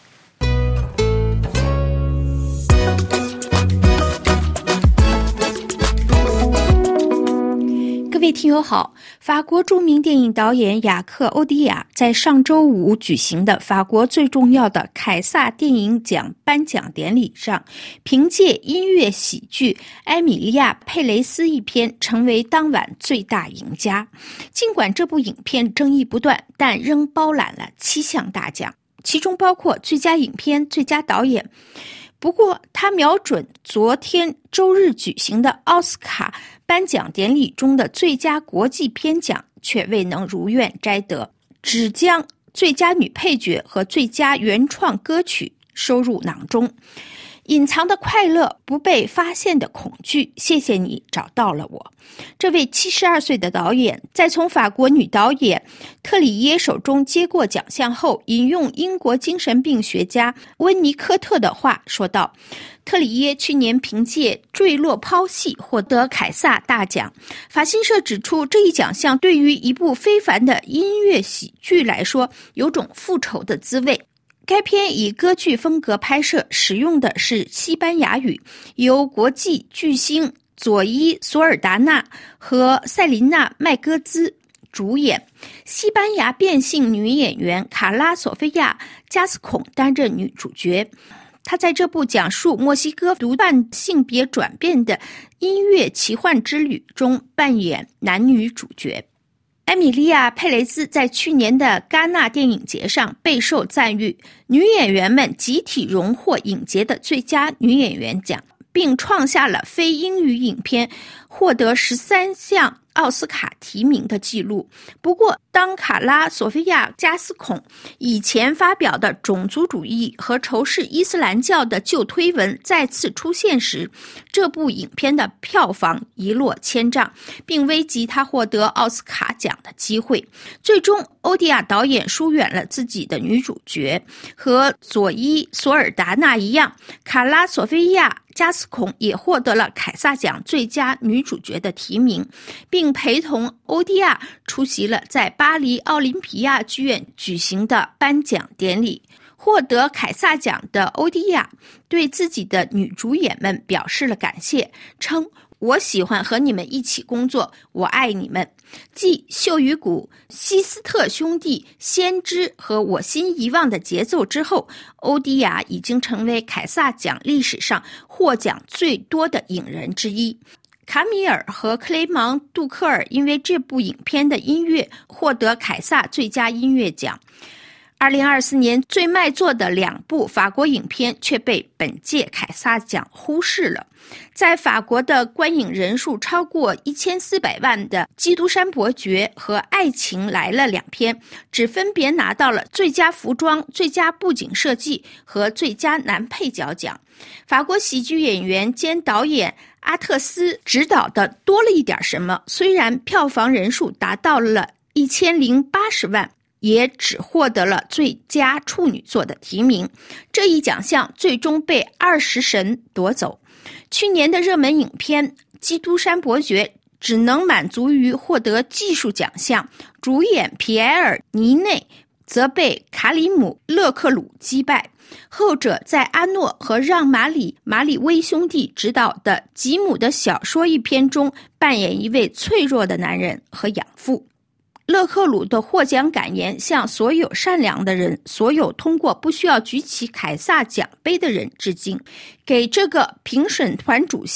各位听友好，法国著名电影导演雅克·欧迪亚在上周五举行的法国最重要的凯撒电影奖颁奖典礼上，凭借音乐喜剧《埃米利亚·佩雷斯》一篇成为当晚最大赢家。尽管这部影片争议不断，但仍包揽了七项大奖，其中包括最佳影片、最佳导演。不过他瞄准昨天周日举行的奥斯卡颁奖典礼中的最佳国际片奖，却未能如愿摘得，只将最佳女配角和最佳原创歌曲收入囊中。隐藏的快乐，不被发现的恐惧，谢谢你找到了我。这位七十二岁的导演在从法国女导演特里耶手中接过奖项后，引用英国精神病学家温尼科特的话说道，特里耶去年凭借《坠落抛戏》获得凯撒大奖。法新社指出，这一奖项对于一部非凡的音乐喜剧来说，有种复仇的滋味。该片以歌剧风格拍摄，使用的是西班牙语，由国际巨星佐伊·索尔达纳和塞琳娜·麦戈兹主演。西班牙变性女演员卡拉·索菲亚·加斯孔担任女主角。她在这部讲述墨西哥独办性别转变的音乐奇幻之旅中扮演男女主角。埃米莉亚·佩雷兹在去年的戛纳电影节上备受赞誉，女演员们集体荣获影节的最佳女演员奖，并创下了非英语影片获得十三项奥斯卡提名的记录。不过，当卡拉·索菲亚·加斯孔以前发表的种族主义和仇视伊斯兰教的旧推文再次出现时，这部影片的票房一落千丈，并危及他获得奥斯卡奖的机会。最终，欧迪亚导演疏远了自己的女主角，和佐伊·索尔达纳一样，卡拉·索菲亚·加斯孔也获得了凯撒奖最佳女主角的提名，并陪同欧迪亚出席了在巴黎奥林匹亚剧院举行的颁奖典礼。获得凯撒奖的欧迪亚对自己的女主演们表示了感谢，称我喜欢和你们一起工作，我爱你们。继《秀与谷》、西斯特兄弟、先知和我心遗忘的节奏之后，欧迪亚已经成为凯撒奖历史上获奖最多的影人之一。卡米尔和克雷芒·杜克尔因为这部影片的音乐获得凯撒最佳音乐奖。二零二四年最卖座的两部法国影片却被本届凯撒奖忽视了。在法国的观影人数超过一千四百万的《基督山伯爵》和《爱情来了》两片，只分别拿到了最佳服装、最佳布景设计和最佳男配角奖。法国喜剧演员兼导演阿特斯执导的《多了一点什么》，虽然票房人数达到了一千零八十万，也只获得了最佳处女作的提名。这一奖项最终被二十神夺走。去年的热门影片《基督山伯爵》只能满足于获得技术奖项，主演皮埃尔·尼内则被卡里姆·勒克鲁击败。后者在阿诺和让·马里·马里威兄弟执导的《吉姆的小说》一篇中扮演一位脆弱的男人和养父。勒克鲁的获奖感言向所有善良的人，所有通过不需要举起凯撒奖杯的人致敬，给这个评审团主席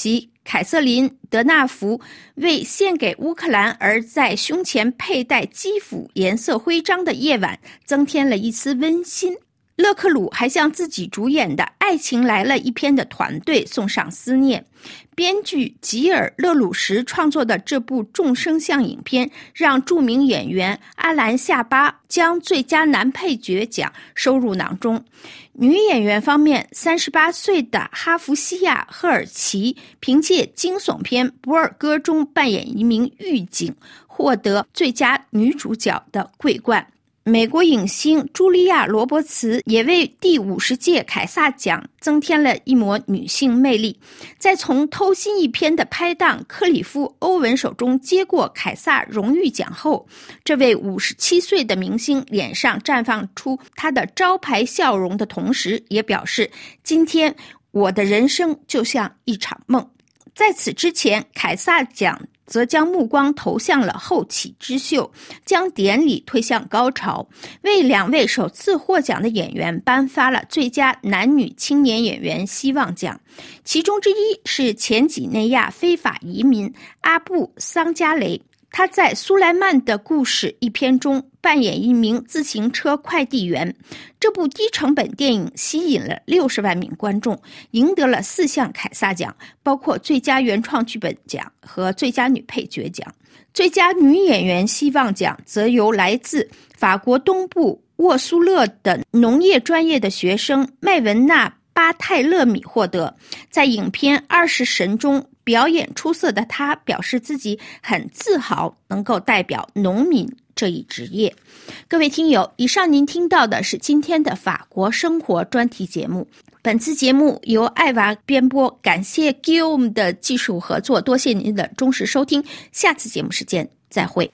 凯瑟琳·德纳福为献给乌克兰而在胸前佩戴基辅颜色徽章的夜晚增添了一丝温馨。勒克鲁还向自己主演的《爱情来了》一篇的团队送上思念。编剧吉尔·勒鲁什创作的这部众声像影片，让著名演员阿兰·夏巴将最佳男配角奖收入囊中。女演员方面，三十八岁的哈弗西亚·赫尔奇凭借惊悚片《博尔哥》中扮演一名狱警，获得最佳女主角的桂冠。美国影星茱莉亚·罗伯茨也为第五十届凯撒奖增添了一抹女性魅力。在从偷心一片的拍档克里夫·欧文手中接过凯撒荣誉奖后，这位五十七岁的明星脸上绽放出他的招牌笑容的同时，也表示今天我的人生就像一场梦。在此之前，凯撒奖则将目光投向了后起之秀，将典礼推向高潮，为两位首次获奖的演员颁发了最佳男女青年演员希望奖，其中之一是前几内亚非法移民阿布桑加雷。他在《苏莱曼的故事》一篇中扮演一名自行车快递员。这部低成本电影吸引了六十万名观众，赢得了四项凯撒奖，包括最佳原创剧本奖和最佳女配角奖。最佳女演员希望奖则由来自法国东部沃苏勒的农业专业的学生麦文娜·巴泰勒米获得。在影片《二十神》中表演出色的他表示自己很自豪能够代表农民这一职业。各位听友，以上您听到的是今天的法国生活专题节目。本次节目由艾娃编播，感谢 Guillaume 的技术合作，多谢您的忠实收听，下次节目时间再会。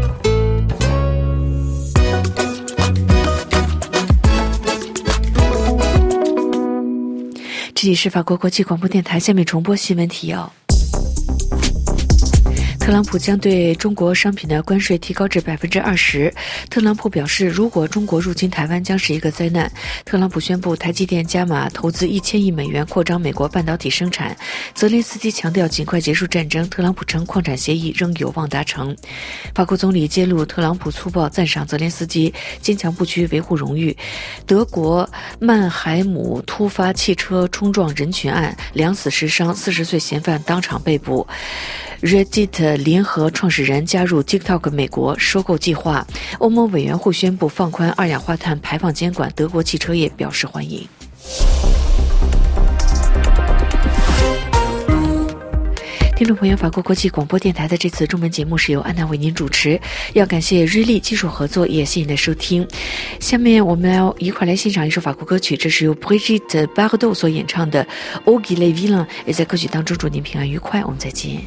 这里是法国国际广播电台，下面重播新闻提要。特朗普将对中国商品的关税提高至百分之二十。特朗普表示，如果中国入侵台湾，将是一个灾难。特朗普宣布台积电加码投资一千亿美元扩张美国半导体生产。泽连斯基强调尽快结束战争。特朗普称矿产协议仍有望达成。法国总理揭露特朗普粗暴赞赏泽连斯基坚强不屈维护荣誉。德国曼海姆突发汽车冲撞人群案，两死十伤，四十岁嫌犯当场被捕。Reddit 联合创始人加入 TikTok 美国收购计划。欧盟委员会宣布放宽二氧化碳排放监管，德国汽车业表示欢迎。听众朋友，法国国际广播电台的这次中文节目是由安娜为您主持，要感谢瑞丽技术合作，也谢谢您的收听。下面我们要一块来欣赏一首法国歌曲，这是由 Brigitte Bardot 所演唱的 Au Gilet Villain， 也在歌曲当中祝您平安愉快，我们再见。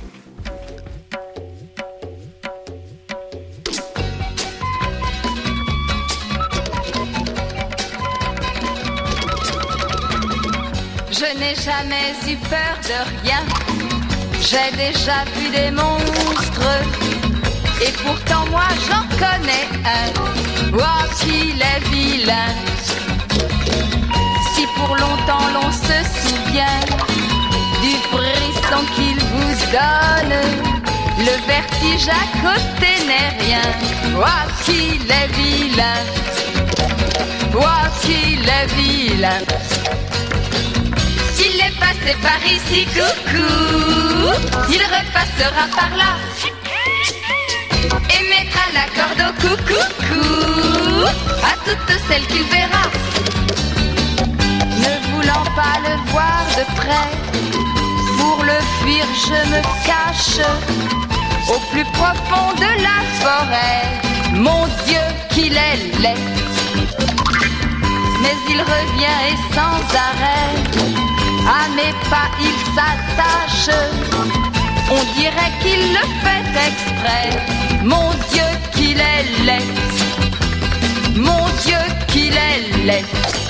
Je n'ai jamais eu peur de rien, j'ai déjà vu des monstres, et pourtant moi j'en connais un, oh qu'il est vilain. Si pour longtemps l'on se souvient du frisson qu'il vous donne, le vertige à côté n'est rien, oh qu'il est vilain, oh qu'il est vilain. Il est passé par ici, coucou, il repassera par là et mettra la corde au coucou à toutes celles qu'il verra. Ne voulant pas le voir de près, pour le fuir je me cache au plus profond de la forêt. Mon Dieu qu'il est laid, mais il revient et sans arrêt à mes pas il s'attache, on dirait qu'il le fait exprès. Mon Dieu qu'il est laid, mon Dieu qu'il est laid.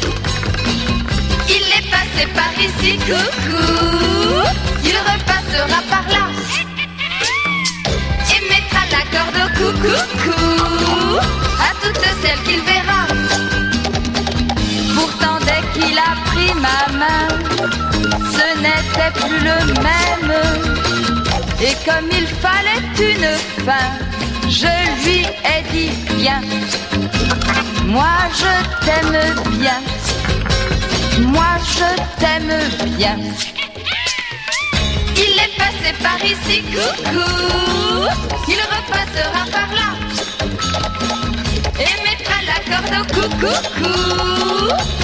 Il est passé par ici, coucou, il repassera par là et mettra la corde au coucou à toutes celles qu'il verra. Pourtant dès qu'il a pris ma main, ce n'était plus le même. Et comme il fallait une fin, je lui ai dit viens, moi je t'aime bien, moi je t'aime bien. Il est passé par ici, coucou, il repassera par là et mettra la corde au coucou.